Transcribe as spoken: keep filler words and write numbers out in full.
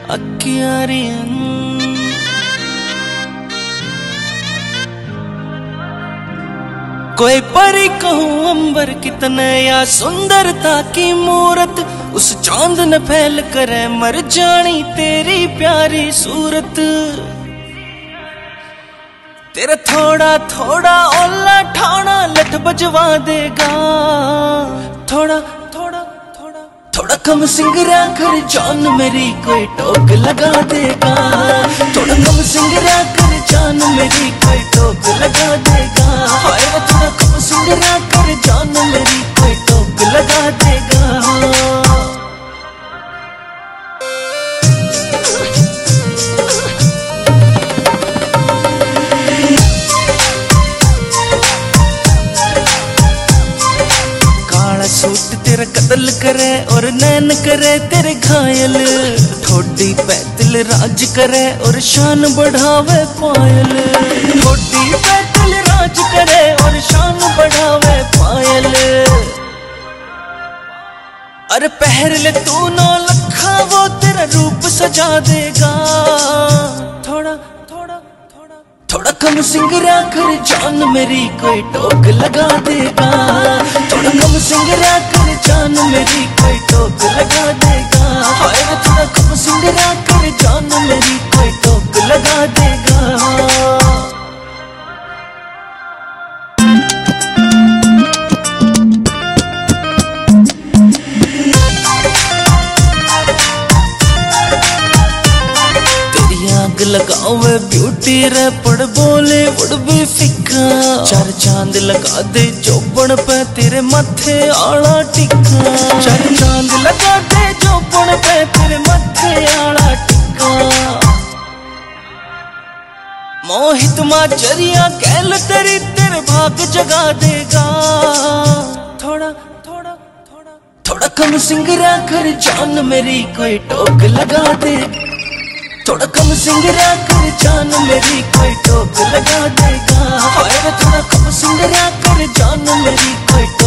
अक्कियारियन कोई परी कहूँ अंबर कितने या सुंदरता की मूरत, उस चांद न फैल करे मर जानी तेरी प्यारी सूरत। तेरा थोड़ा थोड़ा ओला ठाना लठ बजवा देगा, थोड़ा थोड़ा थोड़ा थोड़ा कम सिंगरा कर जान मेरी कोई टोक लगा देगा, थोड़ा कम सिंगरा कर जान मेरी कोई टोक लगा देगा। हाय थोड़ा कम सिंगरा कर जान मेरी कोई टोक लगा देगा। सूट तेरा कत्ल करे और नैन करे तेरे घायल, ठोडी पैदल राज करे और शान बढ़ावे पायल, ठोडी पैदल राज करे और शान बढ़ावे पायल। अरे पहर ले तू नौ लखा वो तेरा रूप सजा देगा, थोड़ा थोड़ा थोड़ा थोड़ा कम सिंगरा कर जान मेरी कोई टोक लगा देगा, थोड़ा कम सिंगरा कर जान मेरी कोई टोक लगा देगा। हाय थोड़ा कम सिंगरा कर जान मेरी कोई टोक लगा देगा। आग लगावे ब्यूटी रे पड़ बोले उड़ भी फिक्का, चार चांद लगा दे चौबन पे तेरे माथे आला टिक्का, चार चांद लगा दे चौबन पे तेरे माथे आला टिक्का। मोहित माचरिया कहल तेरी तेरे भाग जगा देगा, थोड़ा थोड़ा थोड़ा थोड़ा कम सिंगरा कर जान मेरी कोई टोक लगा दे, थोड़ा कम सिंगरा कर जान मेरी कोई टोक लगा देगा। हाय थोड़ा कम सिंगरा कर जान मेरी कोई टोक